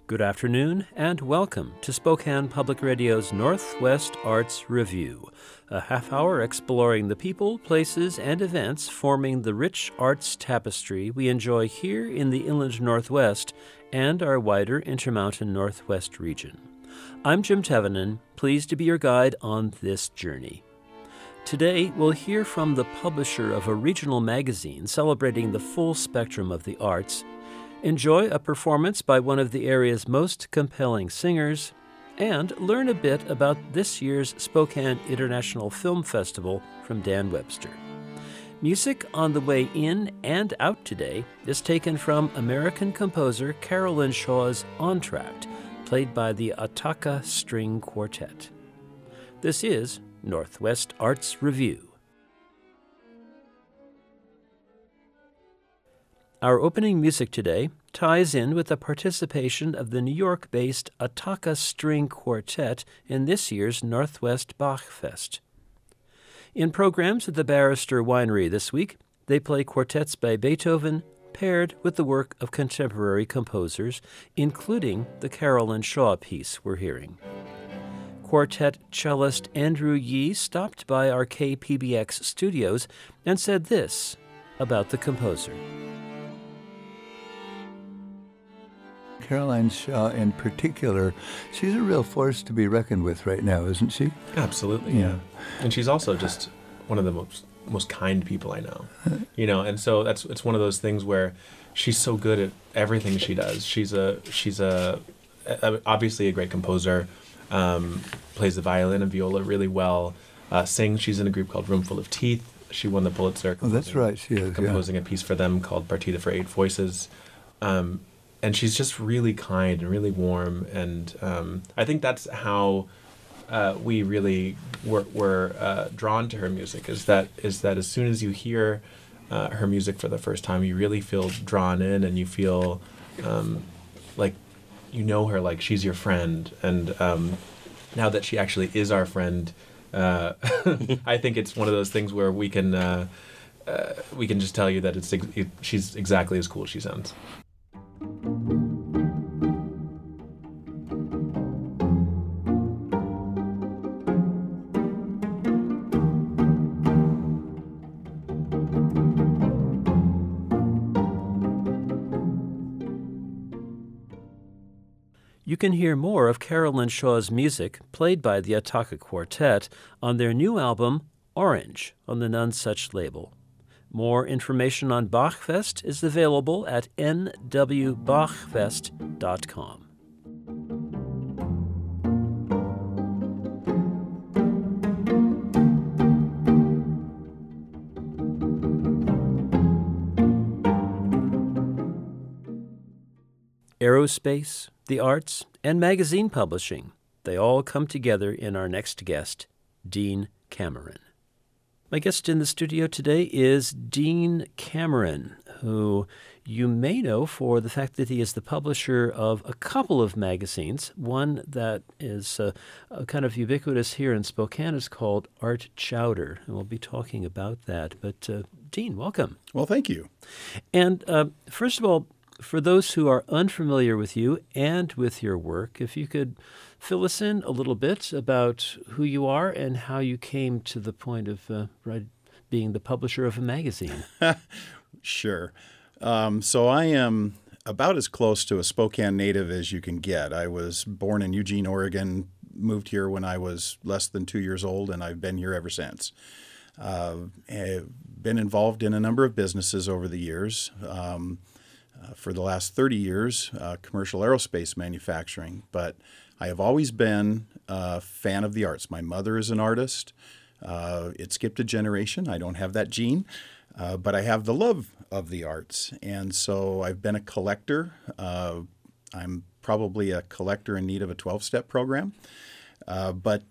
Good afternoon, and welcome to Spokane Public Radio's Northwest Arts Review, a half-hour exploring the people, places, and events forming the rich arts tapestry we enjoy here in the Inland Northwest and our wider Intermountain Northwest region. I'm Jim Tevenin, pleased to be your guide on this journey. Today, we'll hear from the publisher of a regional magazine celebrating the full spectrum of the arts, enjoy a performance by one of the area's most compelling singers, and learn a bit about this year's Spokane International Film Festival from Dan Webster. Music on the way in and out today is taken from American composer Carolyn Shaw's Entr'acte, played by the Ataka String Quartet. This is Northwest Arts Review. Our opening music today ties in with the participation of the New York-based Ataka String Quartet in this year's Northwest Bach Fest. In programs at the Barrister Winery this week, they play quartets by Beethoven paired with the work of contemporary composers, including the Carolyn Shaw piece we're hearing. Quartet cellist Andrew Yee stopped by our KPBX studios and said this about the composer. Caroline Shaw in particular, she's a real force to be reckoned with right now, isn't she? Absolutely, yeah. And she's also just one of the most kind people I know. And so it's one of those things where she's so good at everything she does. She's obviously a great composer, plays the violin and viola really well, sings. She's in a group called Roomful of Teeth. She won the Pulitzer. Oh, that's right, she is, composing a piece for them called Partita for Eight Voices. And she's just really kind and really warm, and I think that's how we really were drawn to her music. Is that as soon as you hear her music for the first time, you really feel drawn in, and you feel like you know her, like she's your friend. And now that she actually is our friend, I think it's one of those things where we can just tell you that she's exactly as cool as she sounds. You can hear more of Carolyn Shaw's music, played by the Ataka Quartet, on their new album, Orange, on the Nonesuch label. More information on Bachfest is available at nwbachfest.com. Aerospace, the arts, and magazine publishing, they all come together in our next guest, Dean Cameron. My guest in the studio today is Dean Cameron, who you may know for the fact that he is the publisher of a couple of magazines. One that is kind of ubiquitous here in Spokane is called Art Chowder, and we'll be talking about that. But Dean, welcome. Well, thank you. And first of all, for those who are unfamiliar with you and with your work, if you could fill us in a little bit about who you are and how you came to the point of being the publisher of a magazine. Sure. So I am about as close to a Spokane native as you can get. I was born in Eugene, Oregon, moved here when I was less than 2 years old, and I've been here ever since. I've been involved in a number of businesses over the years. For the last 30 years, commercial aerospace manufacturing, but I have always been a fan of the arts. My mother is an artist. It skipped a generation. I don't have that gene, but I have the love of the arts. And so I've been a collector. I'm probably a collector in need of a 12-step program. But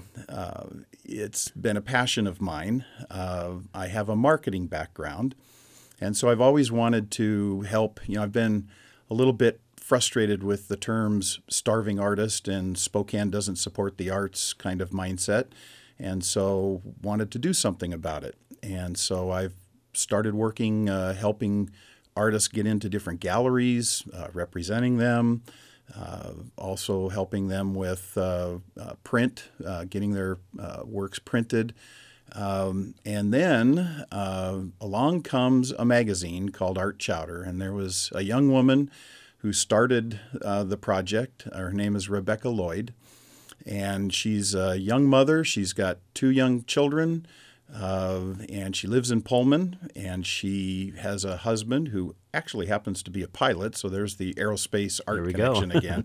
it's been a passion of mine. I have a marketing background. And so I've always wanted to help. I've been a little bit frustrated with the terms starving artist and Spokane doesn't support the arts kind of mindset. And so wanted to do something about it. And so I've started working, helping artists get into different galleries, representing them, Also helping them with print, getting their works printed. And then along comes a magazine called Art Chowder, and there was a young woman who started the project. Her name is Rebecca Lloyd, and she's a young mother. She's got 2 young children, and she lives in Pullman, and she has a husband who actually happens to be a pilot, so there's the aerospace art connection again.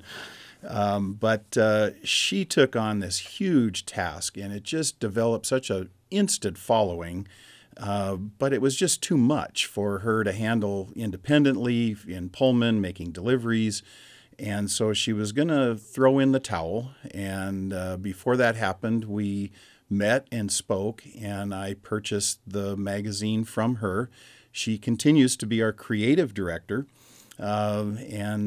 But she took on this huge task, and it just developed such an instant following, but it was just too much for her to handle independently in Pullman, making deliveries. And so she was going to throw in the towel. And before that happened, we met and spoke, and I purchased the magazine from her. She continues to be our creative director. So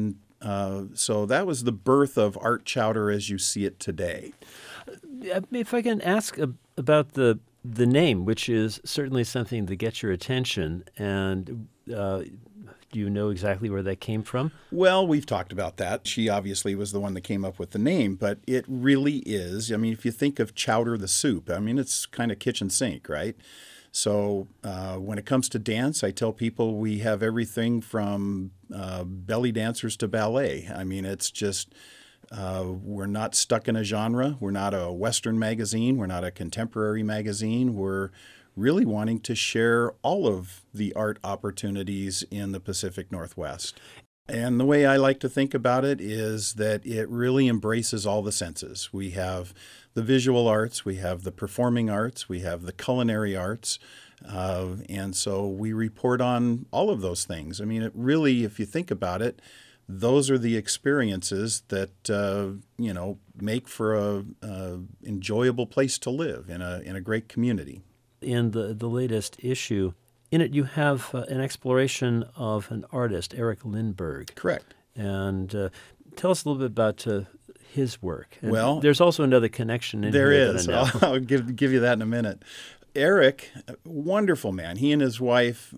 that was the birth of Art Chowder as you see it today. If I can ask about the name, which is certainly something that gets your attention, and do you know exactly where that came from? Well, we've talked about that. She obviously was the one that came up with the name, but it really is. I mean, if you think of chowder the soup, I mean, it's kind of kitchen sink, right? So when it comes to dance, I tell people we have everything from belly dancers to ballet. I mean, it's just we're not stuck in a genre. We're not a Western magazine. We're not a contemporary magazine. We're really wanting to share all of the art opportunities in the Pacific Northwest. And the way I like to think about it is that it really embraces all the senses. We have the visual arts, we have the performing arts, we have the culinary arts, and so we report on all of those things. I mean, it really, if you think about it, those are the experiences that make for a enjoyable place to live in a great community. In the latest issue, in it you have an exploration of an artist, Eric Lindbergh. Correct. And tell us a little bit about his work. And well, there's also another connection in there here. There is. That I know. I'll give you that in a minute. Eric, wonderful man. He and his wife,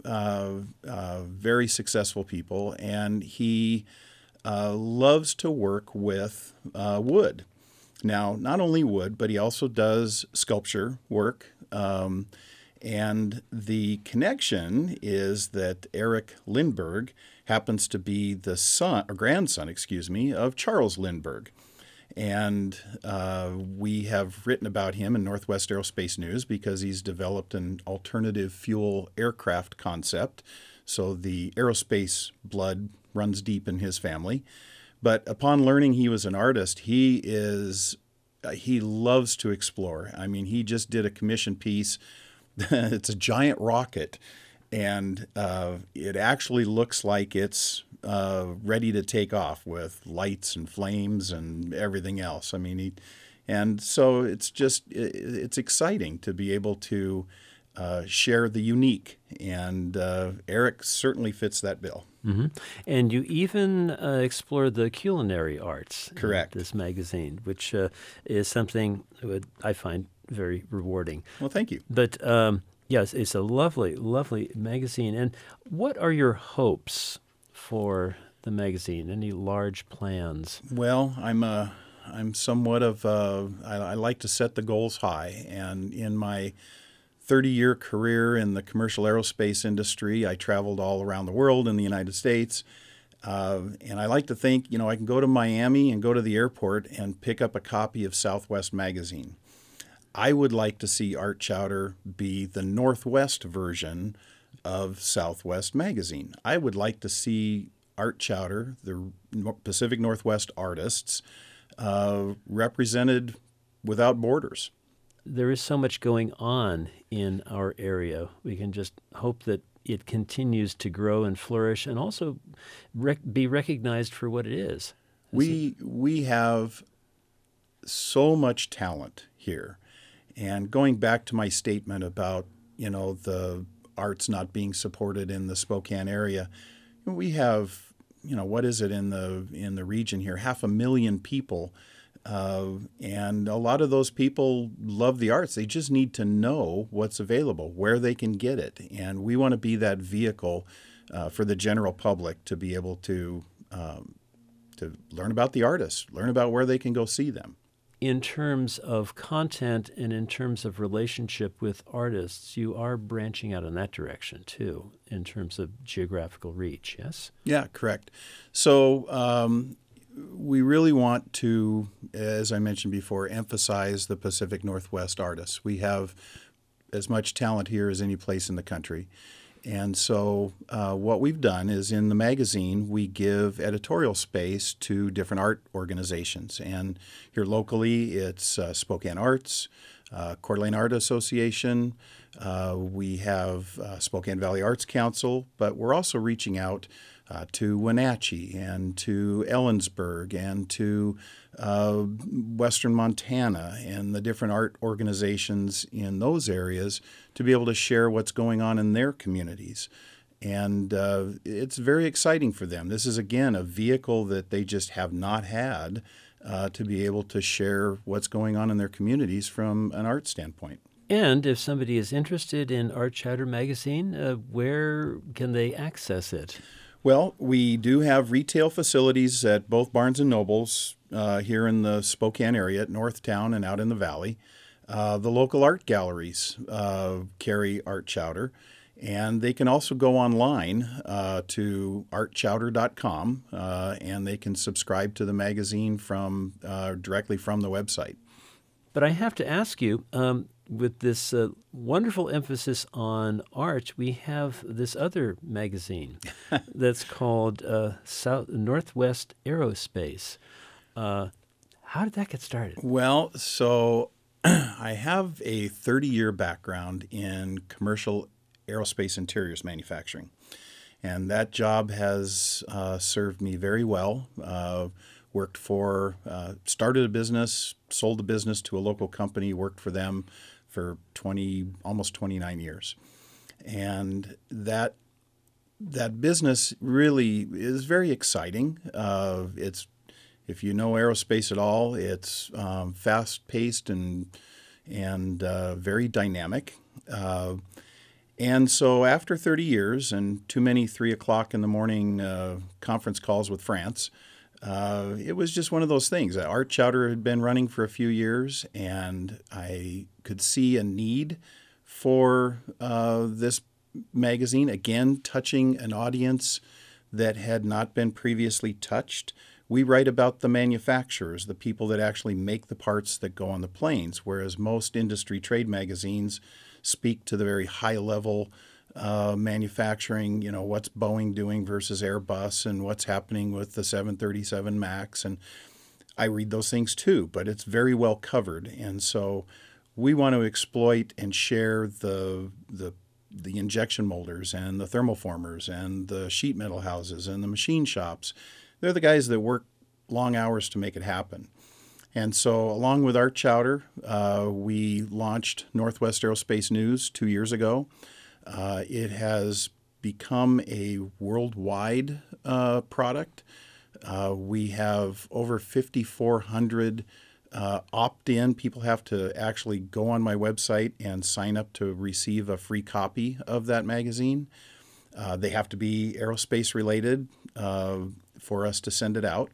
very successful people, and he loves to work with wood. Now, not only wood, but he also does sculpture work. And the connection is that Eric Lindbergh happens to be the grandson, of Charles Lindbergh. And we have written about him in Northwest Aerospace News because he's developed an alternative fuel aircraft concept. So the aerospace blood runs deep in his family. But upon learning he was an artist, he loves to explore. I mean, he just did a commission piece. It's a giant rocket, and it actually looks like it's ready to take off with lights and flames and everything else. I mean, and so it's exciting to be able to share the unique, and Eric certainly fits that bill. Mm-hmm. And you even explore the culinary arts. Correct. In this magazine, which is something that I find very rewarding. Well, thank you. But yes, it's a lovely, lovely magazine. And what are your hopes for the magazine? Any large plans? Well, I'm somewhat of I like to set the goals high, and in my 30-year career in the commercial aerospace industry, I traveled all around the world in the United States. And I like to think, I can go to Miami and go to the airport and pick up a copy of Southwest Magazine. I would like to see Art Chowder be the Northwest version of Southwest Magazine. I would like to see Art Chowder, the Pacific Northwest artists, represented without borders. There is so much going on in our area. We can just hope that it continues to grow and flourish and also be recognized for what it is. We have so much talent here. And going back to my statement about, the arts not being supported in the Spokane area, we have, what is it in the region here? 500,000 people. And a lot of those people love the arts. They just need to know what's available, where they can get it. And we want to be that vehicle for the general public to be able to to learn about the artists, learn about where they can go see them. In terms of content and in terms of relationship with artists, you are branching out in that direction too, in terms of geographical reach, yes? Yeah, correct. So we really want to, as I mentioned before, emphasize the Pacific Northwest artists. We have as much talent here as any place in the country. And so what we've done is in the magazine, we give editorial space to different art organizations. And here locally, it's Spokane Arts, Coeur d'Alene Art Association. We have Spokane Valley Arts Council, but we're also reaching out to Wenatchee and to Ellensburg and to Western Montana and the different art organizations in those areas to be able to share what's going on in their communities. And it's very exciting for them. This is, again, a vehicle that they just have not had to be able to share what's going on in their communities from an art standpoint. And if somebody is interested in Art Chowder magazine, where can they access it? Well, we do have retail facilities at both Barnes & Nobles here in the Spokane area, at Northtown and out in the valley. The local art galleries carry Art Chowder, and they can also go online to artchowder.com, and they can subscribe to the magazine from directly from the website. But I have to ask you, with this wonderful emphasis on art, we have this other magazine that's called Northwest Aerospace. How did that get started? Well, so I have a 30-year background in commercial aerospace interiors manufacturing, and that job has served me very well. Started a business, sold the business to a local company, worked for them for almost 29 years. And that business really is very exciting. If you know aerospace at all, it's fast-paced and very dynamic. And so after 30 years and too many 3 o'clock in the morning conference calls with France, it was just one of those things. Art Chowder had been running for a few years, and I could see a need for this magazine, again, touching an audience that had not been previously touched. We write about the manufacturers, the people that actually make the parts that go on the planes, whereas most industry trade magazines speak to the very high-level manufacturing, what's Boeing doing versus Airbus and what's happening with the 737 MAX. And I read those things too, but it's very well covered. And so we want to exploit and share the injection molders and the thermoformers and the sheet metal houses and the machine shops. They're the guys that work long hours to make it happen. And so along with Art Chowder, we launched Northwest Aerospace News 2 years ago. It has become a worldwide product. We have over 5,400 opt-in. People have to actually go on my website and sign up to receive a free copy of that magazine. They have to be aerospace related for us to send it out.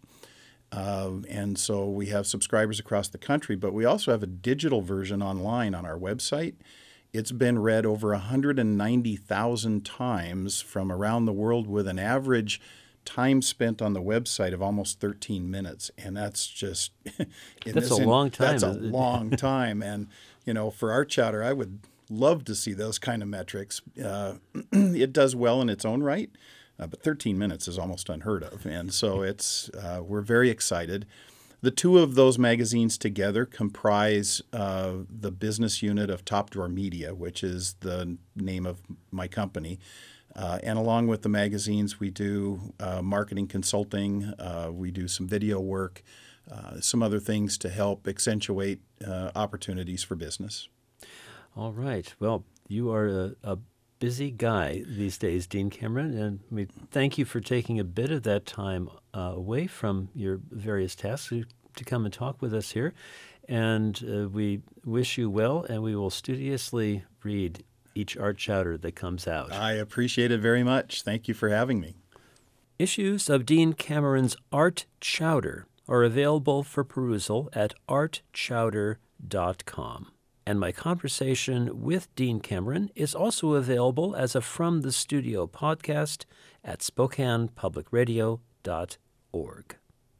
And so we have subscribers across the country, but we also have a digital version online on our website. It's been read over 190,000 times from around the world, with an average time spent on the website of almost 13 minutes. And that's just... That's a long time. That's a long time. And, for Art Chowder, I would love to see those kind of metrics. It does well in its own right, but 13 minutes is almost unheard of. And so we're very excited. The two of those magazines together comprise the business unit of Top Drawer Media, which is the name of my company. And along with the magazines, we do marketing consulting, we do some video work, some other things to help accentuate opportunities for business. All right. Well, you are a busy guy these days, Dean Cameron, and we thank you for taking a bit of that time away from your various tasks to come and talk with us here. And we wish you well, and we will studiously read each Art Chowder that comes out. I appreciate it very much. Thank you for having me. Issues of Dean Cameron's Art Chowder are available for perusal at artchowder.com. And my conversation with Dean Cameron is also available as a From the Studio podcast at SpokanePublicRadio.org.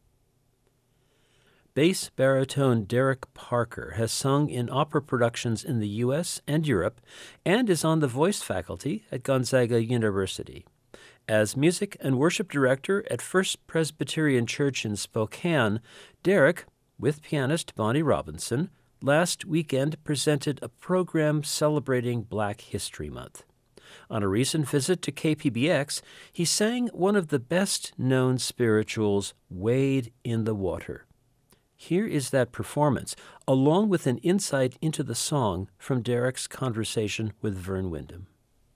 Bass baritone Derek Parker has sung in opera productions in the U.S. and Europe and is on the voice faculty at Gonzaga University. As music and worship director at First Presbyterian Church in Spokane, Derek, with pianist Bonnie Robinson, last weekend presented a program celebrating Black History Month. On a recent visit to KPBX, he sang one of the best-known spirituals, Wade in the Water. Here is that performance, along with an insight into the song from Derek's conversation with Vern Windham.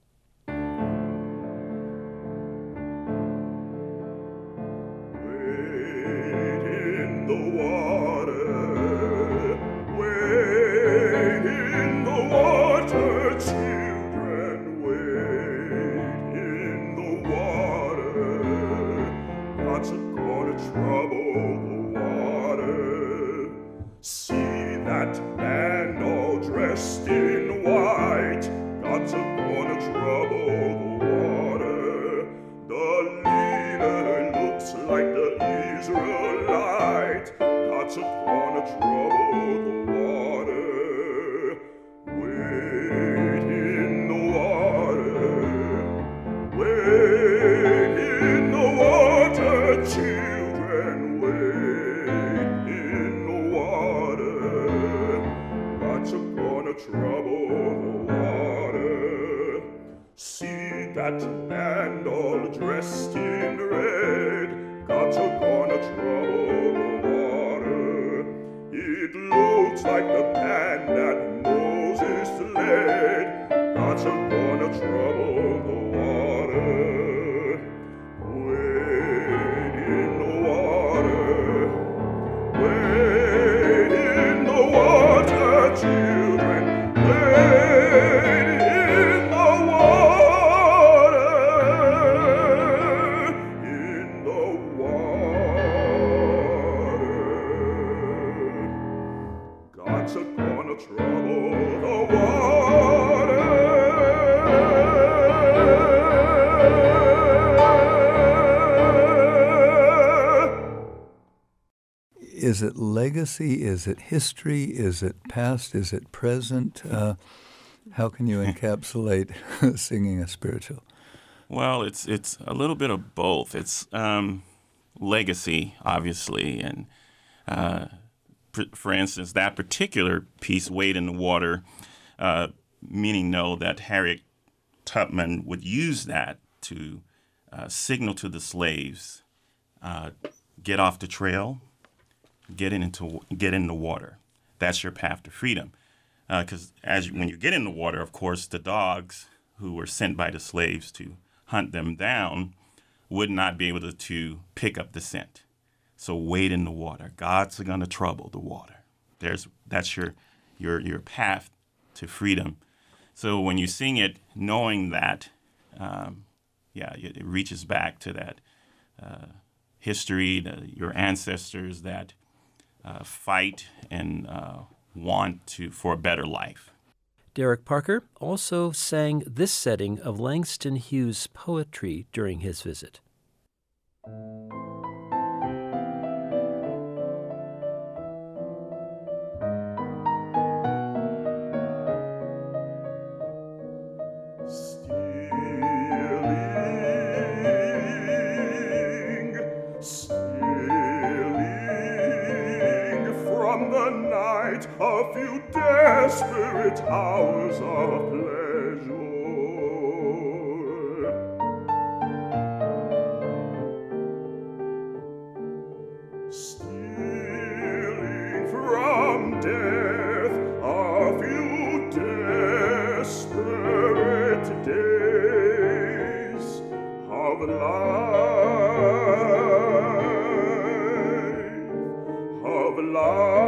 Is it legacy? Is it history? Is it past? Is it present? How can you encapsulate singing a spiritual? Well, it's a little bit of both. It's legacy, obviously, and for instance, that particular piece, Wade in the Water, meaning know that Harriet Tubman would use that to signal to the slaves, get off the trail, get in the water. That's your path to freedom. Because when you get in the water, of course, the dogs who were sent by the slaves to hunt them down would not be able to pick up the scent. So wade in the water. God's going to trouble the water. That's your path to freedom. So when you sing it, knowing that, it reaches back to that history, your ancestors that fight and want for a better life. Derek Parker also sang this setting of Langston Hughes' poetry during his visit. A few desperate hours of pleasure, stealing from death a few desperate days of life.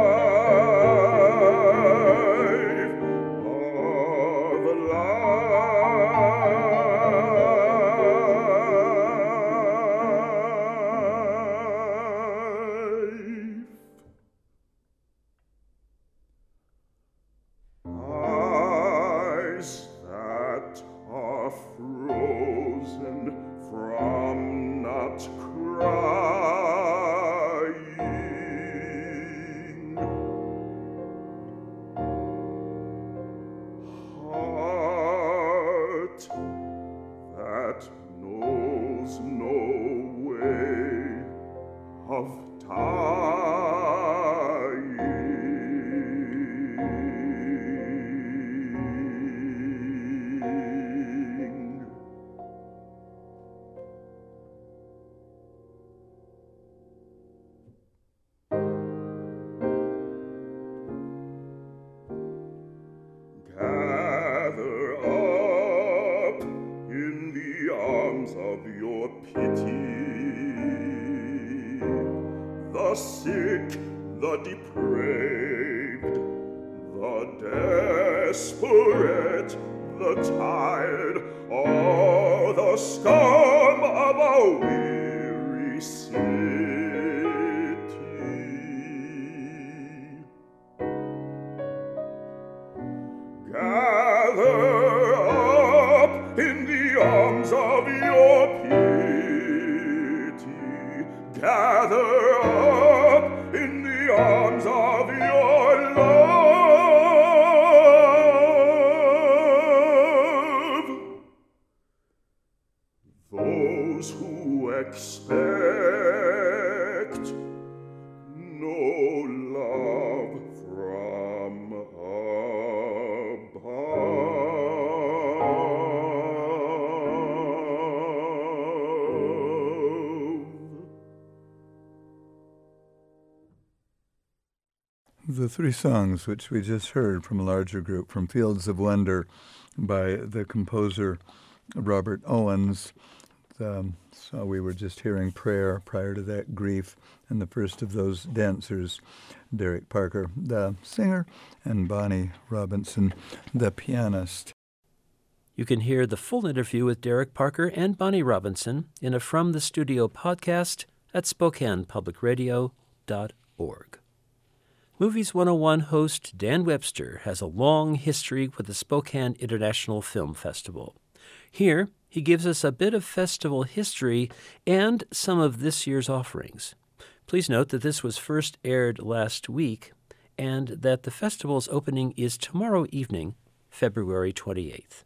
that knows no way of dying. Gather up in the arms of your pity the sick, the depraved, the desperate, the tired, all the scum of a weary city. Gather up in the arms of your pity. Gather up in the arms of your love. Those who expect no love from The three songs which we just heard from a larger group, from Fields of Wonder by the composer Robert Owens. So we were just hearing Prayer, prior to that Grief, and the first of those dancers, Derek Parker, the singer, and Bonnie Robinson, the pianist. You can hear the full interview with Derek Parker and Bonnie Robinson in a From the Studio podcast at SpokanePublicRadio.org. Movies 101 host Dan Webster has a long history with the Spokane International Film Festival. Here, he gives us a bit of festival history and some of this year's offerings. Please note that this was first aired last week and that the festival's opening is tomorrow evening, February 28th.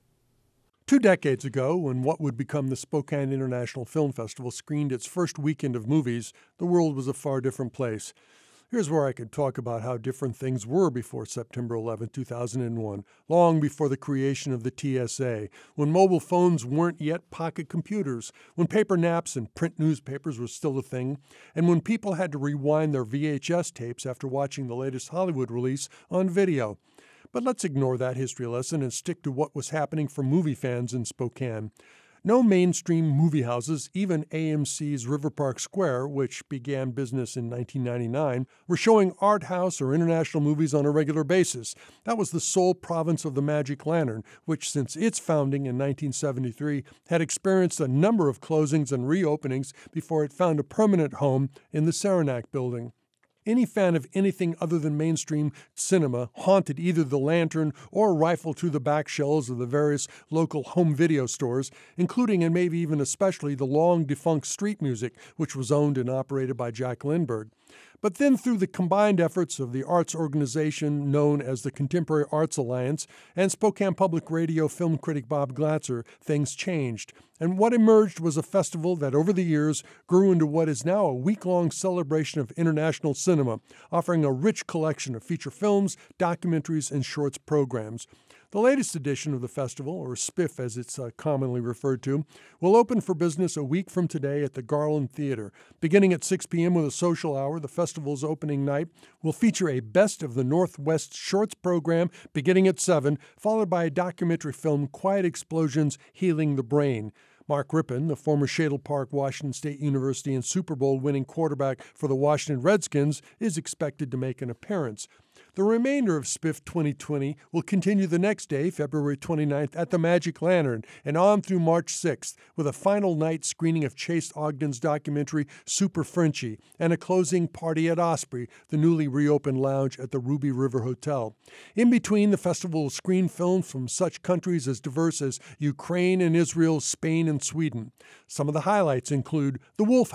2 decades ago, when what would become the Spokane International Film Festival screened its first weekend of movies, the world was a far different place. Here's where I could talk about how different things were before September 11, 2001, long before the creation of the TSA, when mobile phones weren't yet pocket computers, when paper naps and print newspapers were still a thing, and when people had to rewind their VHS tapes after watching the latest Hollywood release on video. But let's ignore that history lesson and stick to what was happening for movie fans in Spokane. No mainstream movie houses, even AMC's River Park Square, which began business in 1999, were showing art house or international movies on a regular basis. That was the sole province of the Magic Lantern, which since its founding in 1973 had experienced a number of closings and reopenings before it found a permanent home in the Saranac Building. Any fan of anything other than mainstream cinema haunted either the Lantern or rifled through the back shelves of the various local home video stores, including and maybe even especially the long-defunct Street Music, which was owned and operated by Jack Lindbergh. But then through the combined efforts of the arts organization known as the Contemporary Arts Alliance and Spokane Public Radio film critic Bob Glatzer, things changed. And what emerged was a festival that over the years grew into what is now a week-long celebration of international cinema, offering a rich collection of feature films, documentaries, and shorts programs. The latest edition of the festival, or SPIFF as it's commonly referred to, will open for business a week from today at the Garland Theater. Beginning at 6 p.m. with a social hour, the festival's opening night will feature a Best of the Northwest Shorts program beginning at 7, followed by a documentary film, Quiet Explosions, Healing the Brain. Mark Rippon, the former Shadle Park, Washington State University and Super Bowl winning quarterback for the Washington Redskins, is expected to make an appearance. The remainder of SPIFF 2020 will continue the next day, February 29th, at the Magic Lantern, and on through March 6th, with a final night screening of Chase Ogden's documentary Super Frenchie, and a closing party at Osprey, the newly reopened lounge at the Ruby River Hotel. In between, the festival will screen films from such countries as diverse as Ukraine and Israel, Spain and Sweden. Some of the highlights include The Wolf House,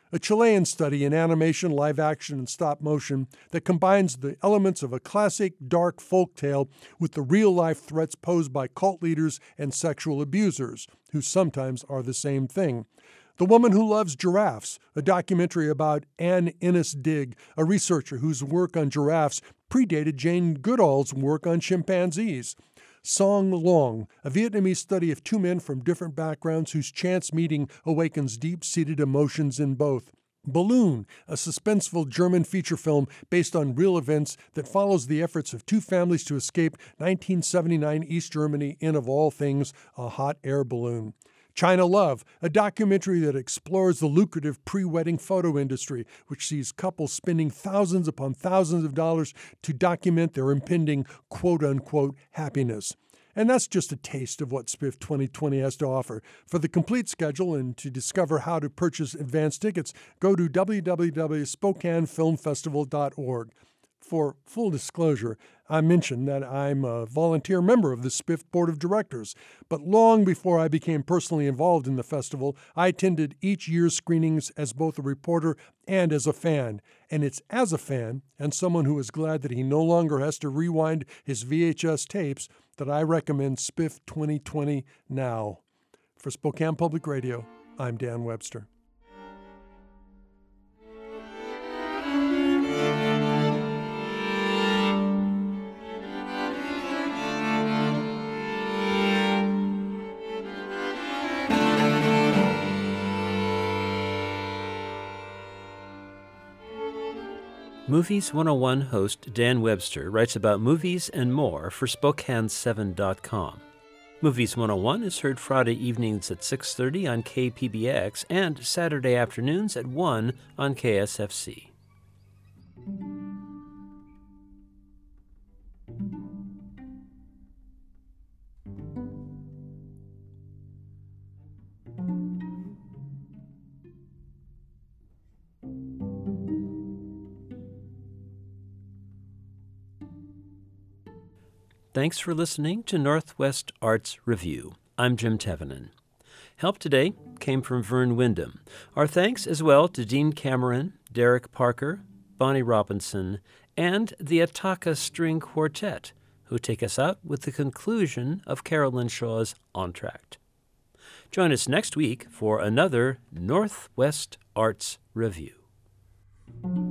a Chilean study in animation, live action, and stop motion that combines the elements of a classic dark folk tale with the real-life threats posed by cult leaders and sexual abusers, who sometimes are the same thing. The Woman Who Loves Giraffes, a documentary about Anne Innes Digg, a researcher whose work on giraffes predated Jane Goodall's work on chimpanzees. Song Long, a Vietnamese study of two men from different backgrounds whose chance meeting awakens deep-seated emotions in both. Balloon, a suspenseful German feature film based on real events that follows the efforts of two families to escape 1979 East Germany in, of all things, a hot air balloon. China Love, a documentary that explores the lucrative pre-wedding photo industry, which sees couples spending thousands upon thousands of dollars to document their impending quote-unquote happiness. And that's just a taste of what SPIFF 2020 has to offer. For the complete schedule and to discover how to purchase advance tickets, go to www.spokanefilmfestival.org. For full disclosure, I mentioned that I'm a volunteer member of the SPIFF Board of Directors, but long before I became personally involved in the festival, I attended each year's screenings as both a reporter and as a fan. And it's as a fan, and someone who is glad that he no longer has to rewind his VHS tapes, that I recommend SPIFF 2020 now. For Spokane Public Radio, I'm Dan Webster. Movies 101 host Dan Webster writes about movies and more for Spokane7.com. Movies 101 is heard Friday evenings at 6:30 on KPBX and Saturday afternoons at 1 on KSFC. Thanks for listening to Northwest Arts Review. I'm Jim Tevenin. Help today came from Vern Wyndham. Our thanks as well to Dean Cameron, Derek Parker, Bonnie Robinson, and the Ataka String Quartet, who take us out with the conclusion of Carolyn Shaw's Entr'acte. Join us next week for another Northwest Arts Review.